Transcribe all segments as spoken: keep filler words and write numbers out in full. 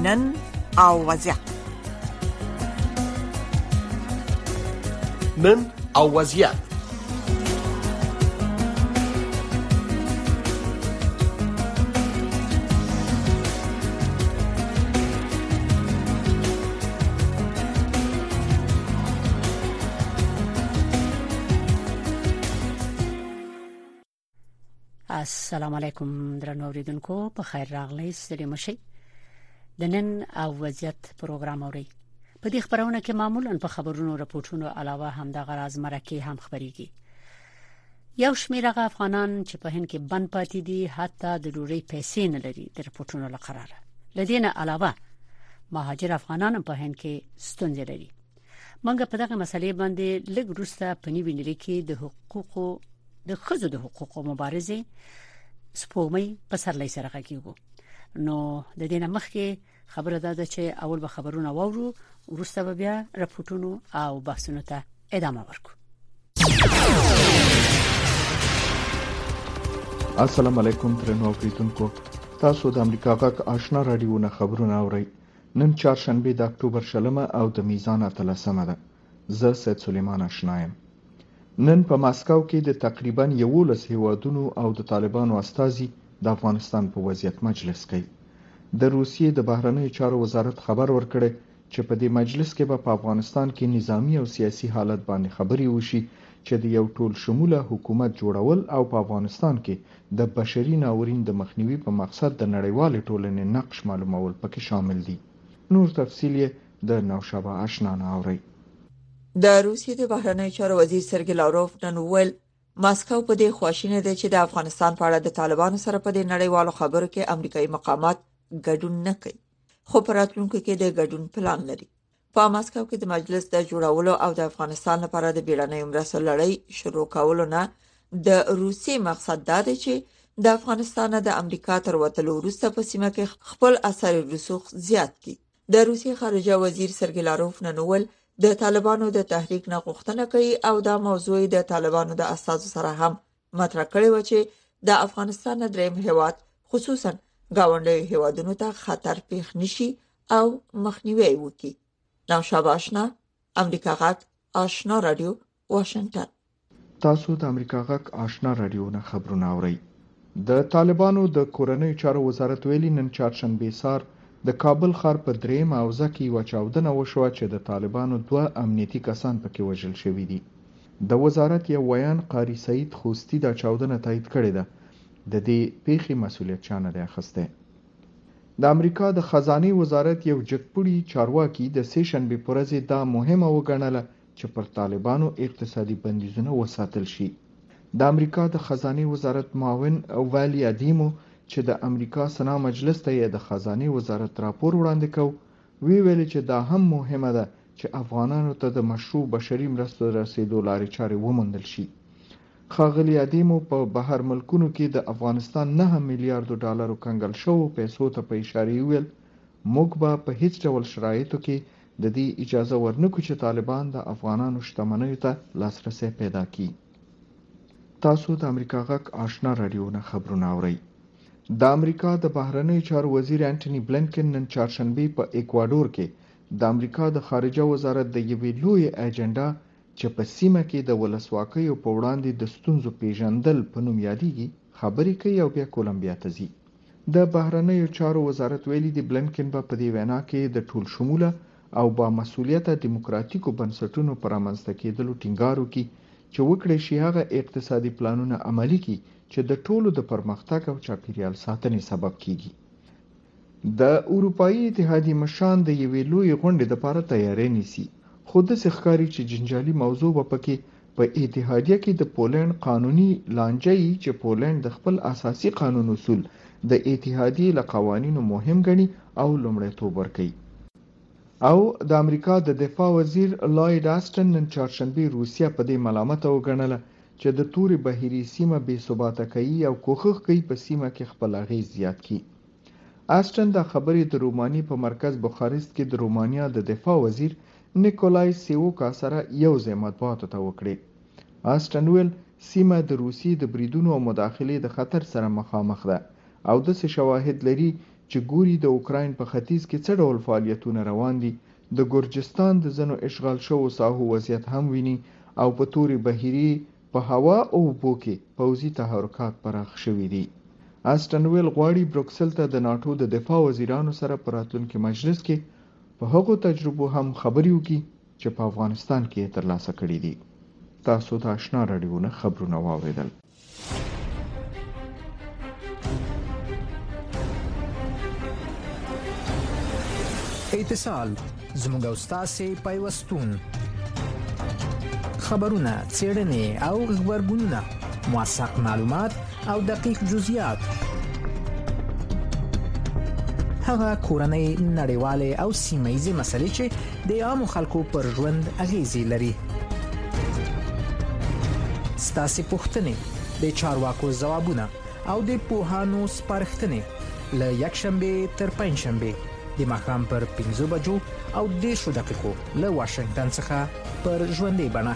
نن او وضعیت. نن او وضعیت. السلام علیکم درنو اوریدونکو، په خیر راغلی. ستړي مشئ. د نن او وضعیت پروګرام اوري. په دې خبرونه کې معمولا په خبرونو راپورټونو علاوه هم د غراز مرکه هم خبريږي. یو شمېر هغه افغانان چې په هند کې بند پاتې دي حتی د ډوړې پیسې نه لري د راپورټونو لقراره. لدينا علاوه مهاجر افغانان په هند کې ستونزې لري. موږ په دغه مسلې باندې لږ وروسته په نیوي نړۍ کې د حقوقو د ښځو د حقوقو مبارزې سپوږمۍ په سرلې سره غږیږو. نو د دې نه مخکې خبره ده چې اول به خبرونه واورو، وروسته به بیا راپورټونو او بحثونو ته ادامه ورکړو. السلام علیکم درنو اوریدونکو، تاسو د امریکا غږ آشنا رادیو نه خبرونه اورئ. نن چهارشنبه د اکتوبر شلمه او د میزان اتلسمه ده. زه سید سلیمان آشنا یم. نن په ماسکو کې د تقریبا یولس هیوادونو او د طالبانو استازي د افغانستان په وضعیت مجلس کوي. د روسیې د بهرنیو چارو وزارت خبر ورکړی چې په دې مجلس کې به په افغانستان کې نظامی او سیاسي حالت باندې خبرې وشي چې د یو ټول شموله حکومت جوړول او په افغانستان کې د بشري ناورین د مخنیوي په مقصد د نړیوال ټولنې نقش معلومول پکې شامل دي. نور تفصیل یې د نوشابه آشنا نه اوري. د روسیې د بهرنیو چارو وزیر سرګی لاوروف نن وویل ماسکو په دې خواشینه ده چې د افغانستان په اړه د طالبانو سره په دې نړیوالو خبرو کې امریکایي مقامات ګډون نه کوي، خو په راتلونکي کې د ګډون پلان لري. په ماسکو کې د مجلس د جوړولو او د افغانستان لپاره د بیړنۍ مرستو لړۍ شروع کولو نه د روسیې مقصد دا دی چې د افغانستان د امریکا تر وتلو وروسته په سیمه کې خپل اثر رسوخ زیات کړي. د روسیې خارجه وزیر سرګی لاوروف نن وویل د طالبانو د تحریک نه غوښتنه کوي او دا موضوع د طالبانو د اساسو سره هم مطرح کړي و چې د افغانستان دریم هیواد خصوصا گاونډي هیوادونو ته خطر پیښ نشي او مخنیوي وکړي. نوشابه آشنا، امریکا غږ آشنا رادیو، واشنگټن. تاسو د امریکا غږ آشنا رادیو نه خبرونه اورئ. د طالبانو د کورنیو چارو وزارت ویلي نن چهارشنبه سهار د کابل ښار په دریم اوزه کې یوه چاودنه وشوه چې د طالبانو دوه امنیتي کسان پکې وژل شوي دي. د وزارت یو ویان قاری سعید خوستی دا چاودنه تایید کړې ده. د دې پیښې مسؤلیت چا نه دی اخیستی. د امریکا د خزانه وزارت یو جګپوړي چارواکي د سې شنبې په ورځ دا مهمه وګڼله چې پر طالبانو اقتصادي بندیزونه وساتل شي. د امریکا د خزانه وزارت معاون والی ادیمو چې د امریکا سنا مجلس ته د خزانه وزارت راپور وړاندې کو، وی ویل چې دا هم مهمه ده چې افغانانو ته د مشروع بشري مرستو رسیدو لارې چارې وموندل شي. ښاغلي ادیمو په بهر ملکونو کې د افغانستان نه میلیارډ ډالرو کنګل شوو پیسو ته په اشاره ویل موږ به په هیڅ ډول شرایطو کې د دې اجازه ورنکو چې طالبان د افغانانو شتمنیو ته لاسرسي پیدا کړي. تاسو د امریکا غږ آشنا رادیو نه خبرونه اورئ. د امریکا د بهرنیو چارو وزیر انټونی بلنکن نن چهارشنبه په ایکوادور کې د امریکا د خارجه وزارت د یوې لویې اجنډا چې په سیمه کې د ولسواکۍ په وړاندې د ستونزو پیژندل په نوم یادېږي خبرې کوي او بیا کولمبیا ته ځي. د بهرنیو چارو وزارت ویلي دی بلنکن به په دې وینا کې د ټول شموله او با مسؤلیته دیموکراتیکو بنسټونو پر رامنځته کېدلو ټینګار وکړي چې وکړي شي هغه اقتصادي پلانونه عملي کړي چې د ټولو د پرمختګ او چاپیریال ساتنې سبب کیږي. د اروپאי اتحادیې مشران د یوې لویې غونډې لپاره تیاری نیسي، خو داسې ښکاري چې جنجالي موضوع به پکې په اتحادیه کې د پولند قانوني لانجه یي چې پولند د خپل اساسي قانون اصول د اتحادیې له قوانینو مهم ګڼي او لومړیتوب ورکوي. او د امریکا د دفاع وزیر لایډ آسټن نن چهارشنبه روسیه په دې ملامته وګڼله چې د تورې بهیري سیمه بې ثباته کوي او کوښښ کوي په سیمه کې خپل اغیز زیات کړي. آسټن دا خبرې د روماني په مرکز بخارست کې د رومانیا د دفاع وزیر نیکولای سیوکا سره یو ځای مطبوعاتو ته وکړي. آسټن ویل سیمه د روسیې د بریدونو او مداخلې د خطر سره مخامخ ده او داسې شواهد لري چې ګوري د اوکراین په ختیځ کې څه ډول فعالیتونه روان دي، د ګورجستان د ځینو اشغال شوو ساحو وضعیت هم ویني او په تورې بهیري په هوا او اوبو کې پوځي تحرکات پراخ شوي دي. اسټن ویل غواړي بروکسل ته د ناتو د دفاع وزیرانو سره په راتلونکي مجلس کې په هغو تجربو هم خبرې وکړي چې په افغانستان کې یې ترلاسه کړي دي. تاسو د آشنا راډیو نه خبرونه واوریدل. اتصال زموږ او ستاسو پیوستون خبرونه څېړنې او خبرګونونه موثق معلومات او دقیق جزئیات هغه کورنۍ نړیوالې او سیمه‌ییزې مسلې چې د عامو خلکو پر ژوند اغیزې لري. ستاسو پوښتنې د چارواکو ځوابونه او د پوهانو سپارښتنې له یکشنبه تر پنځشنبه د ماښام پر پنځه بجو او دېرشو دقیقو له واشنگټن څخه پر ژوندۍ بڼه.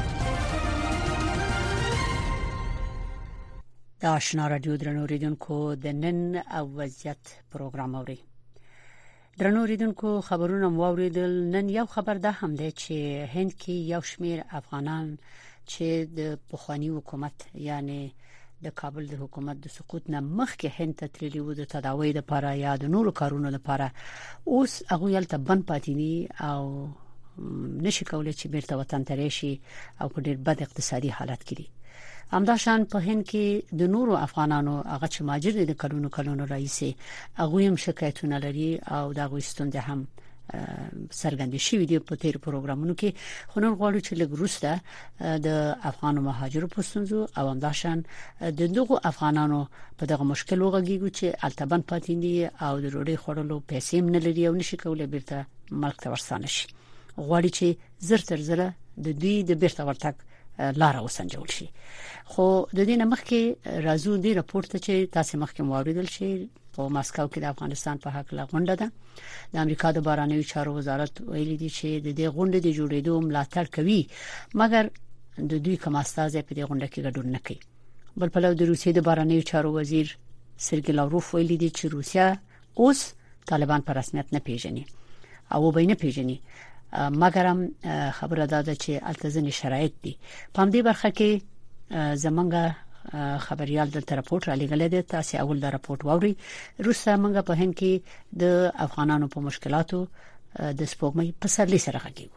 د آشنا رادیو درنو اوریدونکو د نن او وضعیت پروګرام اوري. درنو اوریدونکو خبرونه مو اوریدل. نن یو خبر ده هم ده چې هند کې یو شمیر افغانان چې د پخوانی حکومت یعنی د کابل د حکومت د سقوط نه مخکې هند ته تللی و د تداوی لپاره یا د نورو کارونو لپاره، اوس هغه یلته بند پاتې دي او نشي کولای چې بیرته وطن ته راشي او په ډېر بد اقتصادي حالت کې دي. همداشان په هند کې د نورو افغانانو هغه چې ماجر دي د کلونو کلونو رئیسي هغه هم شکایتونه لري او دا غوښتنه هم سرګندې شوې دي په تیر پروګرامونو کې. خو نن غواړو چې لګروسته د افغان مهاجرو پوسټونزو او همداشان د دغه افغانانو په دغه مشکل وګړي چې التبان پاتې دي او د روړي خورلو پیسې نه لري او نشي کولای بیرته ملک ته ورسانه شي. غواړي چې زر تر زره د دوی د بیرته ورتګ لار وسنجول شي. خو د دې مخکې راځو د راپورټ ته چې تاسو مخکې موریدل شي په ماسکو کې د افغانستان په حق لا غونډه ده. د امریکا د بهرنیو چارو وزارت ویلي دی چې د دې غونډې د جوړېدو ملاتړ کوي، مګر د دوی کوم استازي په دې غونډه کې ګډون نه کوي. بل په لور د روسیې د بهرنیو چارو وزیر سرګی لاوروف ویلي دی چې روسیا اوس طالبان په رسمیت نه پیژني او به نه پیژني، مګر هم خبره ده چې التزامي شرایط دي. په دې برخه کې زمونږ خبريال د راپورټ را لګلې ده. تاسو اول د راپورټ ووري. روسیا موږ په هند کې د افغانانو په مشکلاتو د سپوږمۍ په سرلی سره غږیږو.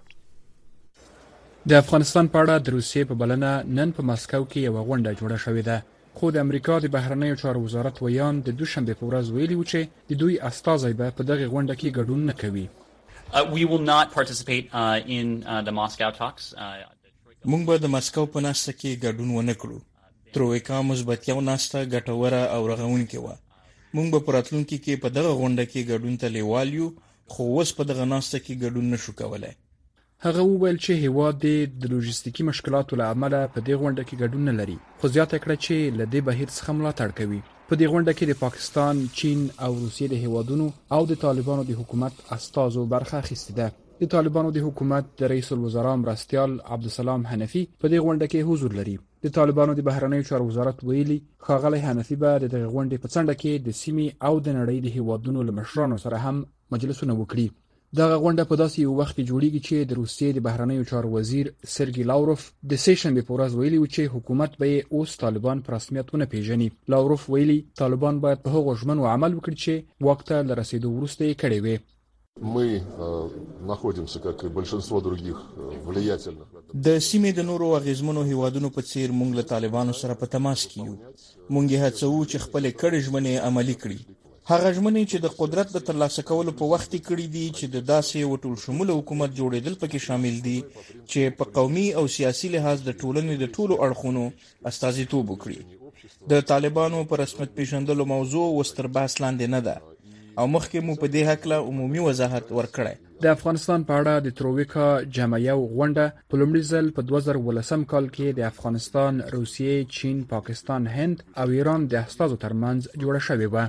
د افغانستان په اړه د روسیې په بلنه نن په ماسکو کې یو غونډه جوړه شوې ده. خو د امریکا د بهرنیو چارو وزارت ویان د دوشنبه په ورځ ویلي و چې د دوی استازي به په دغه غونډه کې ګډون نه کوي. Uh, we will not participate uh, in uh, the Moscow talks. مونږ به د ماسکو په ناسته کې ګډون ونه کړو. ترویکا مثبت یو ناسته ګټوره او رغونکې و. مونږ به پراتلونکي کې په دغه غونډه کې ګډون ته لیوال یو، خو اوس په دغه ناسته کې ګډون نشو کولای. هغه وویل چې هیواد د لوجستیکي مشکلاتو له امله په دې غونډه کې ګډون نه لري، خو زیاته کړه چې له دې بهیر څخه ملاتړ کوي. په دې غونډه کې د پاکستان، چین او روسیې د هیوادونو او د طالبانو د حکومت استازو برخه اخیستې ده. د طالبانو د حکومت د رئیس الوزرا مرستیال عبدالسلام حنفي په دې غونډه کې حضور لري. د طالبانو د بهرنیو چارو وزارت ویلي ښاغلی حنفي به د دغه غونډې په څنډه کې د سیمې او د نړۍ د هیوادونو له مشرانو سره هم مجلسونه وکړي. دغه غونډه په داسې یو وخت کې جوړیږي چې د روسیې د بهرنیو چارو وزیر سرګی لاوروف د سیشنبه په ورځ ویلي و چې حکومت به اوس طالبان په رسمیت ونه پیژني. لاوروف ویلي طالبان باید په هغو ژمنو عمل وکړي چې واک ته له رسیدو وروسته یې کړې وې. Мы э, находимся, как и большинство других влиятельных. د سیمې د نورو اغیزمنو هیوادونو په څیر موږ له طالبانو سره په تماس کې یو. موږ هڅو چې خپل کړي ژمنې عملي کړي. هغه ژمنې چې د قدرت د ترلاسه کولو په وخت کې کړي دي چې د داسې یو ټول شموله حکومت جوړېدل پکې شامل دي چې په قومي او سیاسي لحاظ د ټولنې د ټولو اړخونو استازیتوب وکړي. د طالبانو په رسمیت پیژندلو موضوع وستر بحث لاندې نه ده او مخکې مو په دې حق له عمومي وضاحت ورکړی. د افغانستان په اړه د ترویکا جمعیه غونډه په لومړي ځل په دوه زره ولسم کال کې د افغانستان، روسیې، چین، پاکستان، هند او ایران د استازو ترمنځ جوړه شوې و.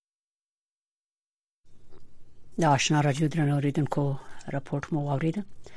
د آشنا راډیو درنو اوریدونکو راپورټ مو واوریده.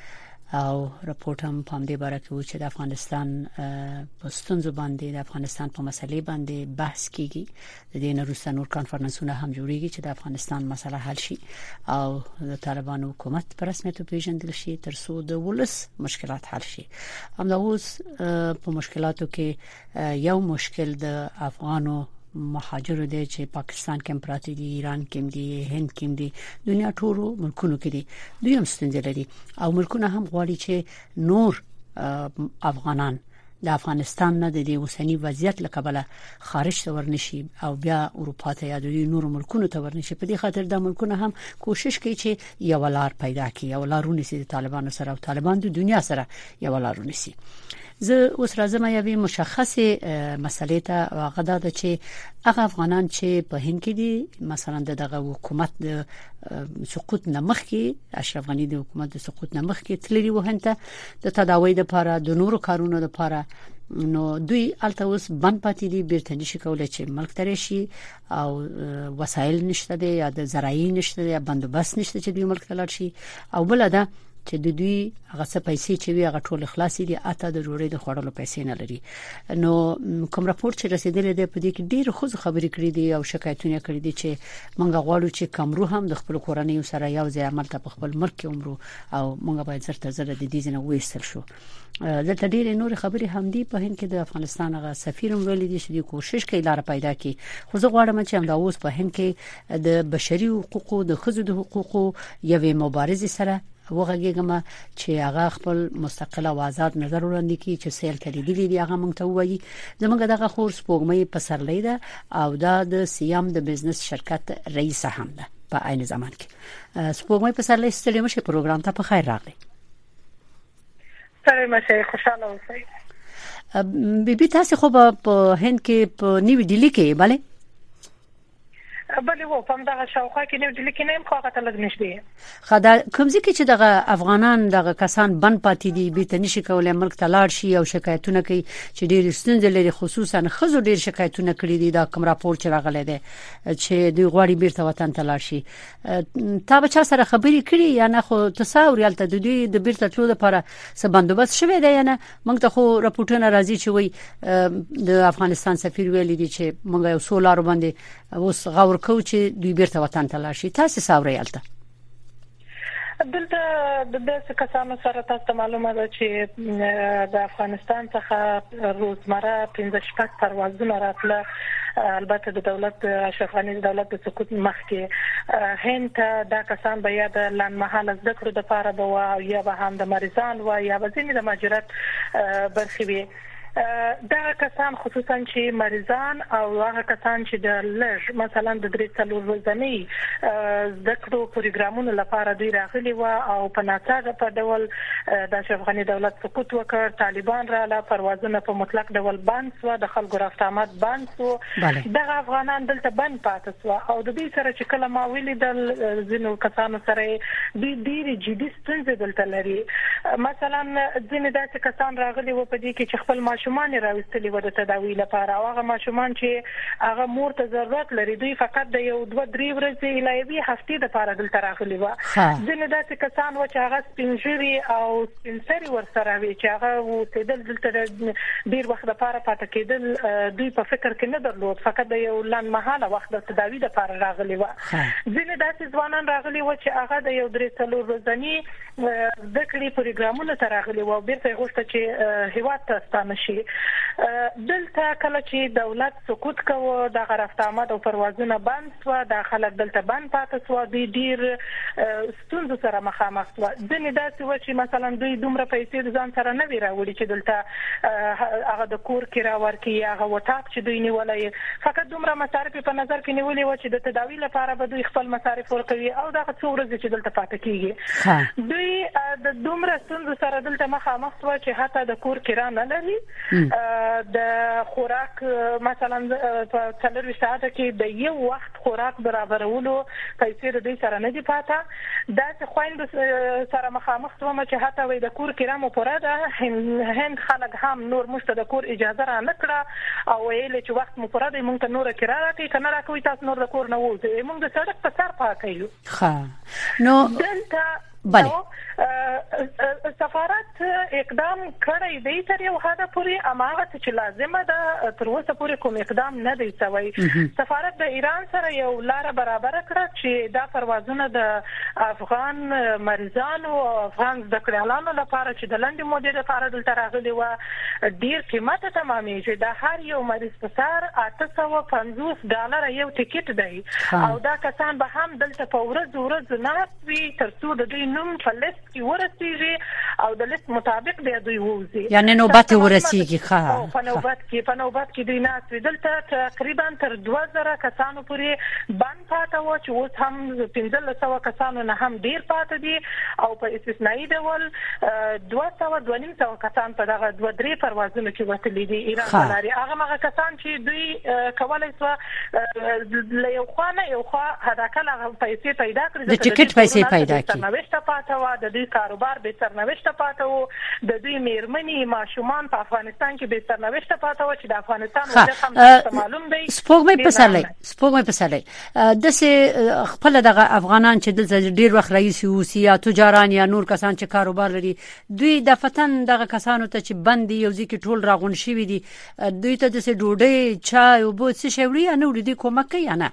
او راپورټ هم په دې باره کې و چې د افغانستان په ستونزو باندې د افغانستان په مسلې باندې بحث کیږي. د دې نه وروسته نور کانفرنسونه هم جوړیږي چې د افغانستان مسله حل شي او د طالبانو حکومت په رسمیت پیژندل شي تر څو د ولس مشکلات حل شي. هم دا اوس په مشکلاتو کې یو مشکل د افغانو مهاجرو دی چې پاکستان کې پراته دي، ایران کې دي، هند کې دي، دنیا ټولو ملکونو کې دي. دوی هم ستونزې لري او ملکونه هم غواړي چې نور افغانان د افغانستان نه د دې اوسنی وضعیت لکبله خارج ته ورنشي او بیا اروپا ته یا د نور ملکونو ته ورنشي. په دې خاطر د ملکونه هم کوشش کوي چې یو لار پیدا کړي او لارونه سي د طالبانو سره او طالبان د دنیا سره یو لارونه سي. زه اوس راځم یوې مشخصه مسلې ته هغه ده چې هغه افغانان چې په هند کې دي مثلا دغه حکومت د سقوط نمخ کې اشرف غنی د حکومت د سقوط نمخ کې تللی و هند ته د تداوی لپاره د نورو کارونو لپاره، نو دوی الته اوس بند پاتې دي، بیرته نشي کولای چې ملک ته راشي او وسایل نشته دي یا د زراعي نشته دي یا بندوبست نشته چې دوی ملک ته لاړ شي. او بل ده چې د دوی هغه څه پیسې چې وی هغه ټول خلاصي دي، اته د جوړې د خوړلو پیسې نه لري. نو کوم راپور چې رسیدلی دی په دې کې ډیر خو خبرې کړې دي او شکایتونه کړې دي چې موږ غواړو چې کمرو هم د خپل کورنۍ سره یو ځای عمل ته په خپل ملک کې عمرو او موږ باید زرته زره د دې ځنه وېستل شو. دلته ډیر نور خبرې هم دي. په هند کې د افغانستان هغه سفیر هم ویلي دي چې کوشش کوي لار پیدا کړي. خو زه غواړم چې همدا اوس په هند کې د بشري حقوقو د ښځو د حقوقو یوې مبارزې سره وغږیږم چې هغه خپل مستقل او آزاد نظر وړاندې کړي چې سیل کړي دي هغه مونږ ته وایي. زمونږ دغه خور سپوږمۍ پسرلی ده او دا د سیام د بزنس شرکت رئیس هم ده په عین زمان کې. سپوږمۍ پسرلی ستړي مشه پروګرام ته په خیر راغلی. ستړي مشه، خوشاله اوسئ. بیبي تاسو خو په هند کې په نیو ډیلی کې bale بلې وو په دغه شاوخوا کې نو د لیکنې خو هغه تلګ نشته. خدا کوم ځکه چې دغه افغانان دغه کسان بند پاتې دي، به ته نشي کولای ملک ته لاړ شي او شکایتونه کوي چې ډېر ستونزې لري، خصوصا خزو ډېر شکایتونه کړي دي. دا کوم راپور چې راغلی دی چې دوی غواړي بیرته وطن ته لاړ شي. تا به چا سره خبرې کړي یا نه؟ خو تصور یالته د دوی د بیرته تلو لپاره څه بندوبست شوی دی یا نه؟ موږ ته خو راپورټونه راځي چې وای د افغانستان سفیر ویلي دي چې موږ یو سولار باندې اوس غوړ کو چې دوی بیرته وطن ته لاړ شي. تاسو ساوري یالته دلته د دې کسانو سره تاسو معلومه ده چې د افغانستان څخه روزمره پنځه شپږ پروازونه راتله. البته د دولت اشرف غنی د دولت د سقوط مخکې هند ته دا کسان به یا د لنډمهاله زده کړو لپاره به یا به هم د مریضان و یا به ځینې د مهاجرت برخې وي. دا کسان خصوصا چې مریضان او هغه کسان چې د لږ مثلا د درې څلور ورځنی زده کړو پروګرامونو لپاره دوی راغلي و او په ناڅاپه په ډول د اشرف غنی دولت سقوط وکړ، طالبان را له پروازونه په مطلق ډول بند شو، د خلکو رفت آمد بند شو. دغه افغانان دلته بند پاتې شو او د دې سره چې کله ما ولیدل ځینو کسانو سره دوی ډېر جدي ستونزې دلته لري. مثلا ځینې داسې کسان راغلي و په دې کې چې خپل ماشومان راوستلي و د تداوی لپاره او هغه ماشومان چې هغه مور ته ضرورت لري دوی فقط د یو دوه درې ورځې لایوي هفتې لپاره دلته راغلي و. ځینې داسې کسان و چې هغه سپینږیري او سپینسري ورسره وي چې هغه اوسېدل دلته ډېر وخت لپاره پاتې کېدل دوی په فکر کې نه درلود، فقط د یو لنډمهاله وخت د تداوی لپاره راغلي و. ځینې داسې ځوانان راغلي و چې هغه د یو درې څلور ورځني زده کړې پروګرامونو ته راغلي و او بیرته غوښته چې هیواد ته ستانه شي. دلته کله چې دولت سقوط کوو د رفت آمد او پروازونه بند شو، د خلک دلته بند پاتې شو، دوی ډیر ستونزو سره مخامخ شو. ځینې داسې و چې مثلا دوی دومره پیسې د ځان سره نه وی راوړي چې دلته هغه د کور کرا ورکړي، هغه وټاک چې دوی نیولای، فقط دومره مصارف په نظر کې نیولې و چې د تداوی لپاره به دوی خپل مصارف ورکوي او دغه څو ورځې چې دلته پاتې کیږي. دوی د دومره ستونزو سره دلته مخامخ شو چې حتی د کور کرا نه لري، د خوراک مثلا په څلور ساعته کې د یو وخت خوراک برابرولو پیسې د دې سره نه دی پاته. دا څه خويند سره مخامخ شوم چې حتی وې د کور کرامو پوره ده، هند خلک هم نور مشته د کور اجازه را نه کړه او ویل چې وخت مو پوره دی، مونږ ته نور کرا راکې کنه راکوي، تاسو نور د کور نه وځي، مونږ د سړک په سر پاکایو. ها نو دلته بله سفارت اقدام کړی دی تر یو حد پورې، اماغه چې لازمه ده تر اوسه پورې کوم اقدام نه دی شوی. سفارت د ایران سره یو لار برابر کړه چې دا پروازونه د افغان مریضانو او افغان زده کړیالانو لپاره چې د لنډې مودې لپاره دلته راغلي وو ډیر قیمته تمامېږي. د هر یو مریض په سر اته سوه پنځوس ډالره یو ټیکټ دی او دا کسان به هم دلته په ورځ ورځ ناست وي تر څو د دوی نوم په لیست کې ورسیږي او د لیست مطابق بیا دوی ووځي. یعنې نوبت ورسیږي. ښه په نوبت کې په نوبت کې دوی ناست وي. دلته تقریبا تر دوه زره کسانو پورې بند پاته وو چې اوس هم پنځلس سوه کسانو نه هم ډیر پاته دي او په استثنایي ډول دوه سوه دوه نیم سوه کسان په دغه دوه درې پروازونو کې وتلي دي ایران ته لاري. هغه هغه کسان چې دوی کولی شوه له یو خوا نه یو خوا حداقل هغه پیسې پیدا کړي، د ټیکټ پیسې پیدا کړي. سرنوشته پاته وه، د دوی کاروبار بې سرنوشته پاته وو، د دوی میرمنې ماشومان په افغانستان کې بې سرنوشته پاته وو چې د افغانستان وضعیت هم معلوم دی. سپوږمۍ پسرلی سپوږمۍ پسرلی داسې خپله دغه افغانان چې دلته ډېر وخت راهیسې اوسي یا تجاران یا نور کسان چې کاروبار لري، دوی د فتن دغه کسانو ته چې بند دي یو ځای کې ټول راغونډ شوي دي، دوی ته داسې ډوډۍ چای اوبه څه شی وړي یا نه وړي؟ دوی کومک کوي یا نه؟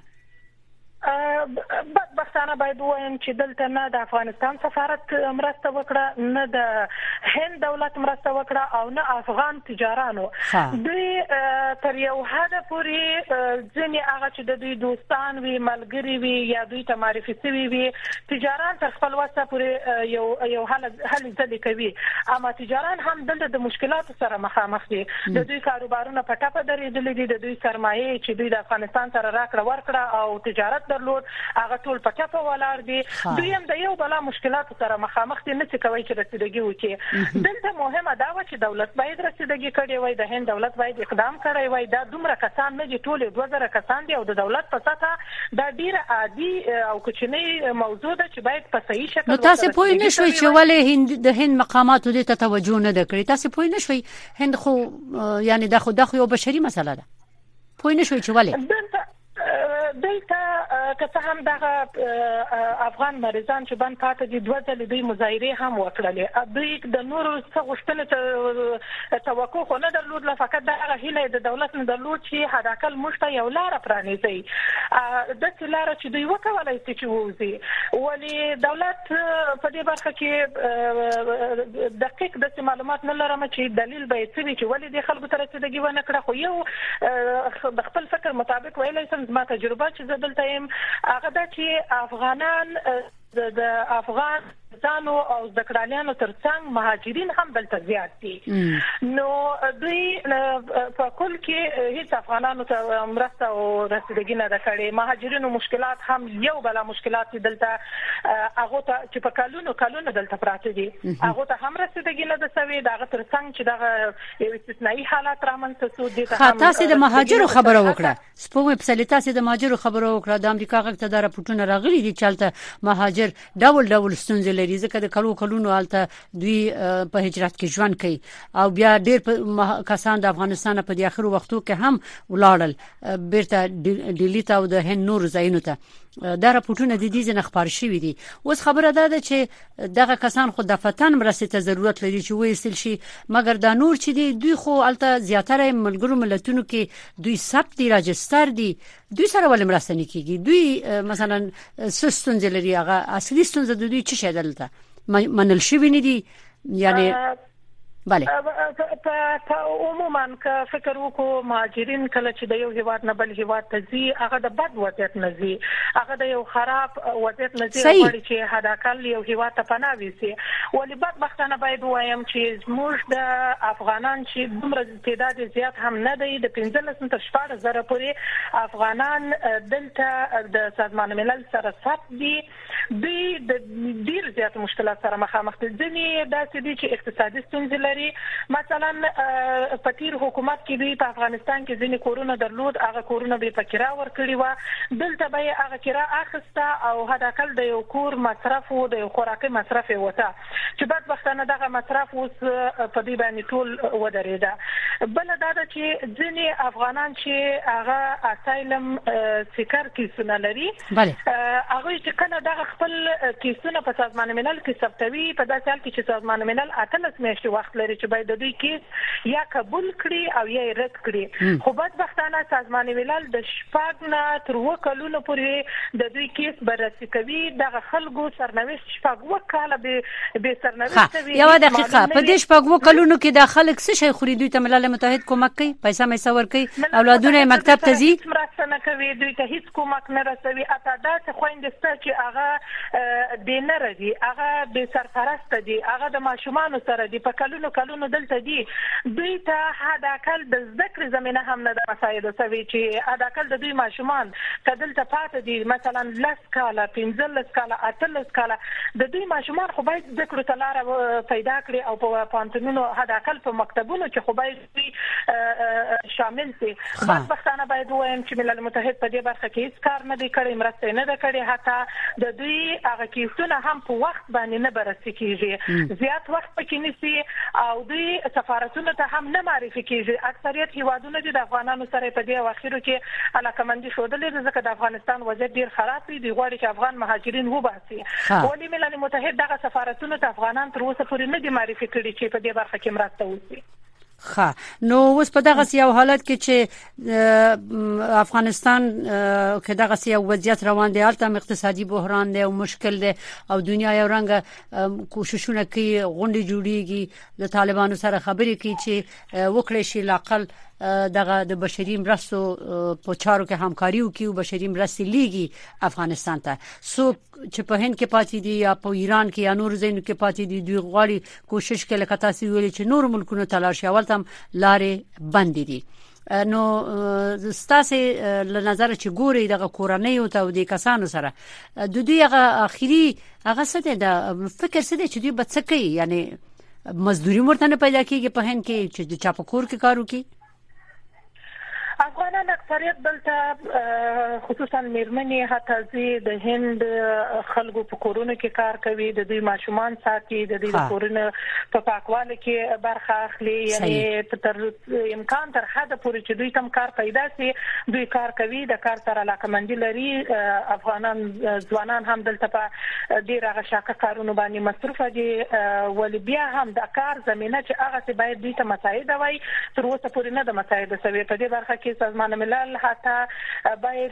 بدبختانه باید ووایم چې دلته نه د افغانستان سفارت مرسته وکړه، نه د هند دولت مرسته وکړه او نه افغان تجارانو. دوی تر یو حده پورې ځینې هغه چې د دوی دوستان وي، ملګري وي یا دوی ته معرفي شوي وي، تجاران تر خپل وسه پورې یو یو هلې ځلې کوي. اما تجاران هم دلته د مشکلاتو سره مخامخ دي. د دوی کاروبارونه په ټپه درېدلي دي، د دوی سرمایې چې دوی د افغانستان سره راکړه ورکړه او تجارت درلود هغه ټول په ټپه ولاړ دي. دوی هم د یو بلا مشکلاتو سره مخامخ دي، نشي کوي چې رسیدګي وکړي. دلته مهمه دا و چې دولت باید رسیدګي کړي وای، د هند دولت باید اقدام کړی وای. دا دومره کسان نه دي، ټول دوه زره کسان دي او د دولت په سطحه دا ډیره عادي او کوچنی موضوع ده چې باید په صحیح شکل. نو تاسو پوه نه شوي چې ولې هند د هند مقاماتو دې ته توجه نه کړی؟ تاسو پوه نه شوي هند خو یعنی دا خو دا خو یو بشري مسله ده، پوه نه شوي چې ولې دلته که څه هم دغه افغان مریضان چې بند پاته دي دوه ځلې دوی مظاهرې هم وکړلې. دوی د نورو څه غوښتنې ته توقع خو نه درلود، فقط دغه هیله د دولت نه درلود چې حداقل موږ ته یو لاره پرانیزي، داسې لاره چې دوی وکولی شي چې ووځي. ولې دولت په دې برخه کې دقیق داسې معلومات نه لرم چې دلیل به یې څه وي چې ولې دې خلکو ته رسیدګي ونه کړه. خو یو د خپل فکر مطابق ویلی سم زما تجربه چې زه دلته یم هغه دا چې افغانان د افغان ځانو او زکړالیانو ترڅنګ مهاجرین هم دلته زیات دي. نو دوی په کل کې هیڅ افغانانو ته مرسته او رسیدګي نه ده کړې. مهاجرینو مشکلات هم یو بلا مشکلات دي دلته، هغه ته چې په کلونو کلونو دلته پراته دي هغه ته هم رسیدګي نه ده شوې. دغه ترڅنګ چې دغه یو استثنایي حالات رامنځته شو دي. تاسو د مهاجرو خبره وکړه، سپوږمۍ پسرلی تاسو د مهاجرو خبره وکړه. د امریکا غږ ته دا راپورټونه راغلي دي چې هلته مهاجر ډول ډول ستونزې لري، ځکه د کلو کلونو هلته دوی په هجرت کې ژوند کوي او بیا ډېر کسان د افغانستان په دې اخرو وختو کې هم ولاړل بیرته ډیلي ته او د هند نورو ځایونو ته. دا راپورټونه د دې ځنه خبر شوي دي. اوس خبره دا ده چې دغه کسان خو د فتن مرستې ته ضرورت لري چې وایستل شي، مګر دا نور چې دي دوی خو هلته زیاتره ملګرو ملتونو کې دوی ثبت دي، راجستر دي، دوی سره ولې مرسته نه کیږي؟ دوی مثلا څه ستونزې لري؟ هغه اصلي ستونزه د دوی څه شی دلته منل شوي نه دي؟ یعنی بله په عموما که فکر وکړو مهاجرین کله چې د یو هیواد نه بل هیواد ته ځي هغه د بد وضعیت نه ځي، هغه د یو خراب وضعیت نه ځي غواړي چې حداقل یو هیواد ته پناه ویسي. ولې بدبختانه باید ووایم چې زموږ د افغانان چې دومره تعداد زیات هم نه دی، د پنځلس تر شپاړس زره پورې افغانان دلته د سازمان ملل سره ثبت دي. دوی د ډېر زیات مشکلات سره مخامخ دي. ځینې داسې دي چې اقتصادي ستونزې لري، مثلا په تیر حکومت کې دوی په افغانستان کې ځینې کورونه درلود، هغه کورونه به په کرا ورکړي وو، دلته به یې هغه کرا اخیسته او حداقل د یو کور مصرف و د یو خوراکي مصرف یې وته، چې بدبختانه دغه مصرف اوس په دې باندې ټول ودرېده. بل دا چې ځینې افغانان چې هغه اسایلم سیکر کیسونه لري هغه چې کله دا خپل کیسونه په سازمان ملل کې ثبتوي په داسې حال کې چې سازمان ملل اتلس میاشتې وخت لري چې باید د دوی کیس یا قبول کړي او یا رد کړي خو بدبختانه سازمان ملل د شپږ نه تر اووه کلونو پورې د دوی کیس بررسي کوي دغه خلکو سرنوشت شپږ اووه کاله به سرنوشت وي یو دقیقه په دې شپږ اووه کلونو کې د خلک څه شي خوري دوی ته ملل متحد کومک کوي پیسې مې سور کوي اولادونه مکتب ته ځي مرسته نه کوي دوی ته هیڅ کومک نه رسوي اته دا څه خويندسته چې هغه د نه ردي هغه به سرپرست دي هغه د ماشومان سره دي په کلونو کلونو دلته دي دوی ته حداقل د ذکر زمينه هم نه د مسایلو سوي چې حداقل د دوی ماشومان کدل ته پاتې دي مثلا لس کاله پنځلس کاله اتلس کاله د دوی ماشومان خو باید ذکر تلاره پیدا کړي او په پانتونونو حداقل په مکتبونو کې خو باید شامل شي بدبختانه باید وایم چې ملل متحد په دې برخه کې هیڅ کار نه دی کړی مرسته نه ده کړې حتی د دوی هغه کیسونه هم په وخت باندې نه بررسي کیږي زیات وخت پکې نشي او دوی سفارتونو ته هم نه معرفي کیږي اکثریت هیوادونو د افغانانو سره په دې اواخرو کې علاقمندي شودلې ځکه د افغانستان وضعیت ډیر خراب دی غواړي چې افغان مهاجرین وباسي ولې ملل متحد دغه سفارتونو ته افغانان تر اوسه پورې نه دي معرفي کړي چې په دې برخه کې مرسته وکړي ښه نو اوس په دغه یو حالت کې چې افغانستان کې دغه یو وضعیت روان دی البته اقتصادي بحران دی او مشکل دی او دنیا یو رنګ کوششونه کوي غونډې جوړیږي د طالبانو سره خبرې کوي چې وکړي شي لاقل دغه د بشري مرستو په چارو کې همکاري وکړي او بشري مرستې لیږي افغانستان ته سو چې په هند کې پاتې دي یا په ایران کې یا نور ځایونو کې پاتې دي دوی غواړي کوشش کوي لکه تاسو ویلي چې نور ملکونو ته لاړ شي اول تم لارې بند دي نو ستاسو له نظر چې ګوري دغه کورنۍ او ته د کسانو سره د دوی هغه اخیری هغه څه دی د فکر څه دی چې دوی به څه کوي یعنی مزدوري مرتنه پیدا کیږي په هند کې چې د چاپکور کې کارو کوي افغانان اکثریت دلته خصوصا میرمنې حتی زی د هند خلکو په کورونو کې کار کوي د دوی ماشومان ساتي د دوی کورونو په پاکوالي کې برخه اخلي یعنی تر امکان تر حد پورې چې دوی کم کار پیدا سي دوی کار کوي د کار سره علاقمندي لري افغانان ځوانان هم دلته په ډیر هغه شاکه کارونه باندې مصروف دي ولې بیا هم د کار زمينه چې هغه باید دوی ته مساعده وي تر اوسه پورې نه د مساعده سوي په دې برخه سازمان ملل حتی باید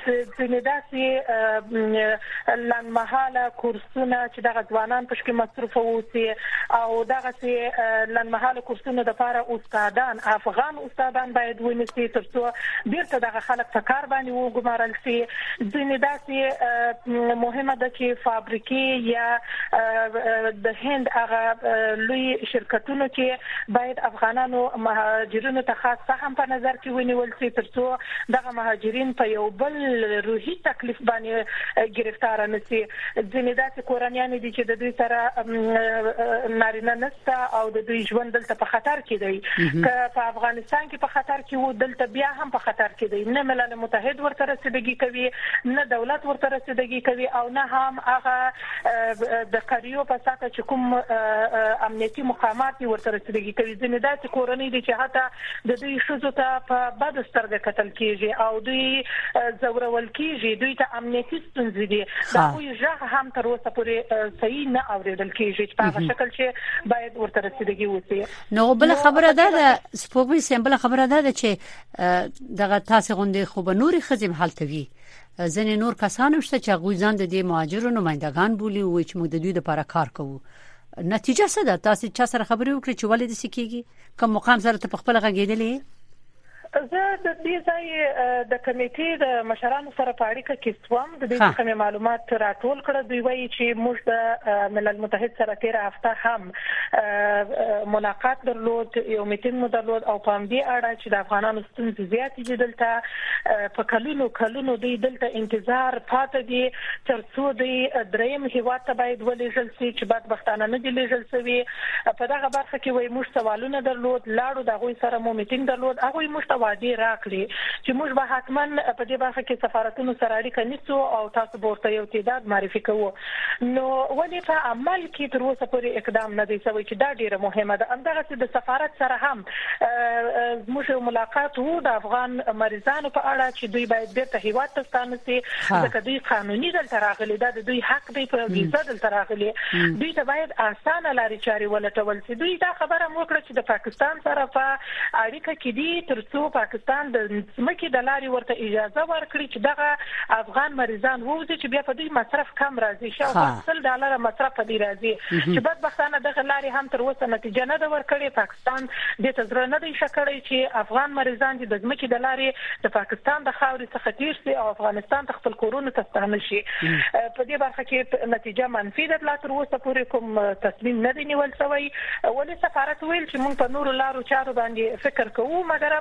ځینې لنډمهاله کورسونه چې دغه ځوانان په شکل مصروف ووسي او دغه لنډمهاله کورسونه د لپاره استادان افغان استادان باید ونیسي ترڅو بیرته دغه خلک په کار باندې وګمارل شي ځینې داسې مهمه ده چې فابریکې یا د هند هغه لوی شرکتونو کې باید افغانانو مهاجرینو ته خاص سهم په نظر کې ونیول شي ترڅو دغه مهاجرین په یو بل روحي تکلیف باندې گرفتار نشي ځینې داسې کورنیان دي چې د دوی سره نارینه نشته او د دوی ژوند دلته په خطر کې دی که په افغانستان کې په خطر کې وو دلته بیا هم په خطر کې دی نه ملل متحد ورته رسیدګي کوي نه دولت ورته رسیدګي کوي او نه هم هغه د قریو په ساته چې کوم امنیتي مقامات ورته رسیدګي کوي ځینې داسې کورنۍ دي چې حتی د دوی شذو ته په بد سترګه قتل کیږي او دوی زورول کیږي دوی ته امنیتي ستونزې دي دا کوی ژغ هم تر اوسه پورې صحیح نه اوریدل کیږي په هغه شکل چې باید ورته رسیدګي وشي نو بل خبره ده سپوږمۍ سیمبل خبره ده چې دغه تاسو غونډې خو به نوري خزم حالتوي ځنې نور کسان شته چې غوځان د دې مهاجرو نمائندگان بولی او چې موږ د دوی لپاره کار کوو نتیجه څه ده تاسو چا سره خبرې وکړئ چې ولې د سکیږي کوم مقام سره ته خپل غږیدلې زه د دې ځای د کمیټې د مشرانو سره په اړیکه کې سوم د دې کوم معلومات راټول کړه دوی وایي چې موږ د ملل متحد سره تیر هفته هم ملاقات درلود یو میټینګ مو درلود او په دې اړه چې د افغانانو ستونزې زیاتې دي دلته په کلونو کلونو دوی دلته انتظار پاتې دي ترڅو دوی دریم هیواد ته باید ولېږل شي چې بدبختانه نه دي لېږل شوي په دغه برخه کې وایي موږ سوالونه درلود لاړو د هغوی سره مو میټینګ درلود هغوی موږ وعده راکړي چې موږ به حتما په دې برخه کې سفارتونو سره اړیکه نیسو او تاسو به ورته یو تعداد معرفي کوو. نو ولې په عمل کې تر اوسه پورې اقدام نه دی شوی چې دا ډیره مهمه ده. همدغه د سفارت سره هم موږ ملاقات وو د افغان مریضانو په اړه چې دوی باید بیرته هیواد ته ستانه شي ځکه دوی قانوني دلته راغلي دا د دوی حق دی په ویزا دلته راغلي. دوی ته باید اسانه لارې چارې ولټول شي. دوی دا خبره وکړه چې د پاکستان سره په اړیکه کې دي ترڅو پاکستان د مکه د لارې ورته اجازه ورکړي چې دغه افغان مریضان ووځي چې بیا په دوی مصرف کم راځي شاوخوا سل ډالر مصرف دی راځي چې بدبختانه دغه لارې هم تر اوسه نتیجه نه ده ورکړې. پاکستان دې ته زړه نه دی شکړی چې افغان مریضان د ځمکې د لارې د پاکستان د خاورې څخه تیر شي او افغانستان ته خپل کورونه ته ستانه شي. په دې برخه کې نتیجه منفي ده. لا تر اوسه پورې کوم تصمیم نه دی نیول شوی. ولې سفارت ویل چې موږ په نورو لارو چارو باندې فکر کوو مګر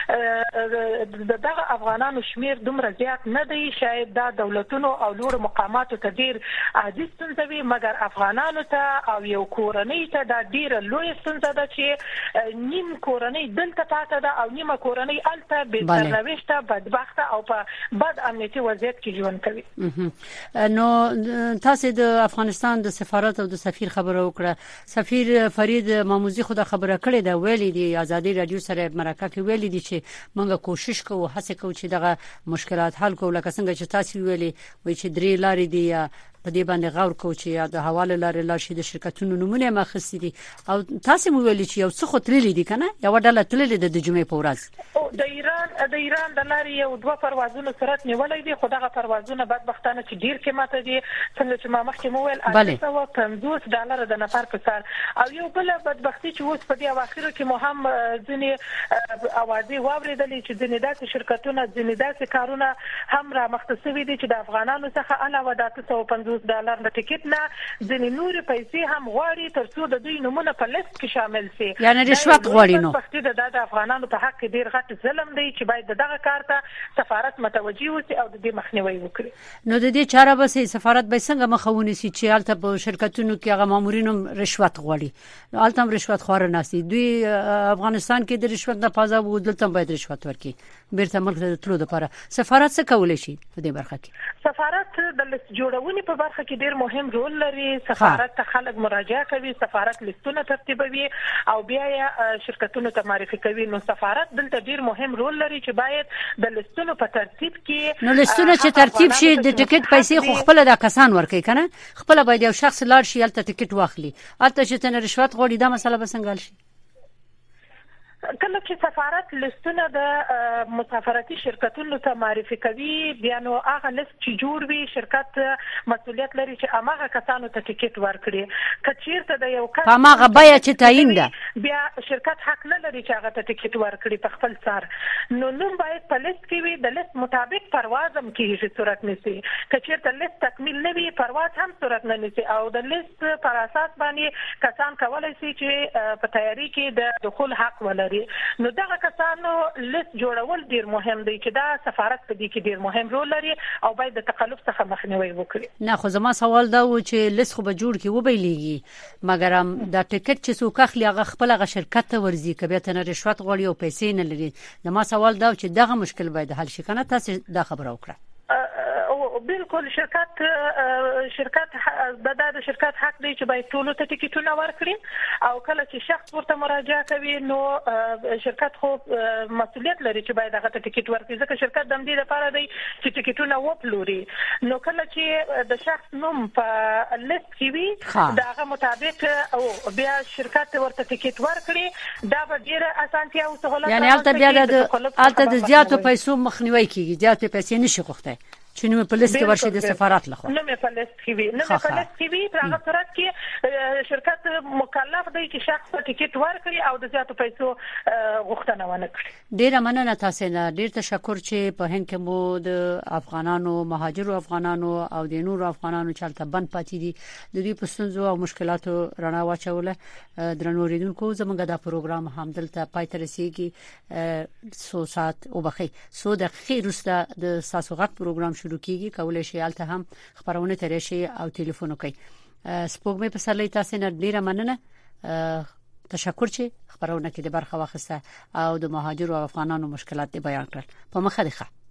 دغه افغانانو شمیر دومره زیات نه دی. شاید دا دولتونو او لوړ مقاماتو ته ډیر عاجز ستونزه وي مګر افغانانو ته او یو کورنۍ ته دا ډیره لوی ستونزه ده چې نیم کورنۍ دلته پاتې ده او نیمه کورنۍ الته بې سرنوشته بدبخته او په بد امنیتي وضعیت کې ژوند کوي. نو تاسو د افغانستان د سفارت او د سفیر خبرو وکړه. سفیر فرید ماموزی خو د خبره کړې ده ویلي دی آزادي رادیو سره مرکه کې ویلي دی چې موږ کوشش کوو هڅه کوو چې دغه مشکلات حل کوو لکه څنګه چې تاسو ویلي وای چې درې لارې دی په دې باندې غور کوو چې د حواله لارې لار شي د شرکتونو نمونه مخسي دي او تاسو مو ویلي چې یو څه خو تللی دي کنه یو ډله تللی ده د جمعې په ورځ د ایران د ایران د لارې یو دوه پروازونه سرعت نیولې دي خو دغه پروازونه بدبختانه چې ډیر قیمت دي څنګه چې ما مخکې مو ویل اته سوه پنځوس ډالر د نفر په سر او یو بل بدبختی چې اوس په دې اواخرو کې مو هم ځینې اوازې واوریدلې چې ځینې داسې شرکتونه ځینې داسې کارونه هم را مختصوي دي چې د افغانانو څخه علاوه د اته سوه پنځوس ډالر د ټیکټ نه ځینې نور پیسې هم غواړي ترڅو د دوی نمونه په لیست کې شامل شي. یعنی رشوت غواړي. نو بدبختی د افغانانو په حق ډیر غټ ظلم دی چې باید دغه کار ته سفارت متوجي وي او د دې مخنیوي وکړي. نو د دې چاره به سفارت به څنګه مخاوني سي چې البته په شرکتونو کې هغه مامورینو رشوت غواړي. نو البته هم رشوت خواره ناسي. دوی افغانستان کې د رشوت نه پازا و دلته باید رشوت ورکړي بیرته ملک ته تلو لپاره. سفارت څه کولای شي په دې برخه کې؟ سفارت د لیست جوړونې په برخه کې ډیر مهم رول لري. سفارت ته خلک مراجعه کوي، سفارت لیستونه ترتیبوي او بیا یې شرکتونو ته معرفي کوي. نو سفارت دلته ډیر مهم رول لري چې باید د لیستونو په ترتیب کې نو لیستونه چې ترتیب شي د ټیکټ پیسې خو خپل د کسان ورکړي کنه خپل باید یو شخص لاړ شي الته ټیکټ واخلي الته چې تن رشوت غوړي دا مسله به څنګه شي؟ کله چې سفارت لیستونه د مسافرتي شرکتونو ته معرفي کوي بیا نو هغه لیست چې جوړ وي شرکت مسؤلیت لري چې هغه کسانو ته ټیکټ ورکړي. کچیرته د یو کس هغه بیا چې تعیین ده بیا شرکت حق نه لري چې هغه ته ټیکټ ورکړي په خپل سر. نو نوم باید په لیست کې وي. د لیست مطابق پرواز هم کیږي صورت نسی. کچیرته لیست تکمیل نه وي پرواز هم صورت نه نسی او د لیست پر اساس باندې کسان کولای شي چې په تیاری کې د دخول حق ولري. نو دغه کسانو لیست جوړول ډیر مهم دی چې دا سفارت په دې کې ډیر مهم رول لري او باید د تقلب څخه مخنیوي وکړي. نه خو زما سوال دا و چې لیست خو به جوړ کې وبېلېږي مګر هم دا ټیکټ چې څوک اخلي هغه خپل هغه شرکت ته ورځي کبه ته رشوت غواړي او پیسې نه لري. زما سوال دا و چې دغه مشکل باید حل شي کنه تاسو دا خبره وکړه. بالکل شرکت شرکت د د شرکت حق دی چې باید ټول ته ټیکټونه ورکړي او کله چې شخص ورته مراجعه کوي نو شرکت خو مسؤلیت لري چې باید هغه ته ټیکټ ورکړي ځکه شرکت د دې لپاره دی چې ټیکټونه وپلوري. نو کله چې د شخص نوم په لیست کې وي دغه مطابق او بیا شرکت ورته ټیکټ ورکړي دا به ډیره اسانتیا او سهولت یعنی البته بیا د البته د زیاتو پیسو مخنیوي کیږي زیاتې پیسې نشي غوښته چې نو په لیست کې ورشي د سفارت لخوا. نو مې په لیست کې وي نو مې په لیست کې وي په هغه صورت کې شرکت مکلف دی چې شخص ته ټیکټ ورکړي او د زیاتو پیسو غوښتنه ونه کړي. ډیره مننه تاسو نه ډیر تشکر چې په هند کې مو د افغانانو مهاجرو افغانانو او د نورو افغانانو چلته بند پاتې دي د دې پښتنځو او مشکلاتو رڼا واچوله. درنو ریدونکو زموږ د پروګرام هم دلته پای ته رسیدي سو ساعت او بخي سو د خیر وسته د ساسو غټ پروګرام شروع کیږي کولای شي الته هم خبرونه ترې شي او ټلیفون وکړي. سپوږمۍ په سر لې تاسو نه ډیره مننه. تشکر چې خبرونه کې د برخه واخیسته او د مهاجرو افغانانو مشکلات بیان کړل. په مخه ده.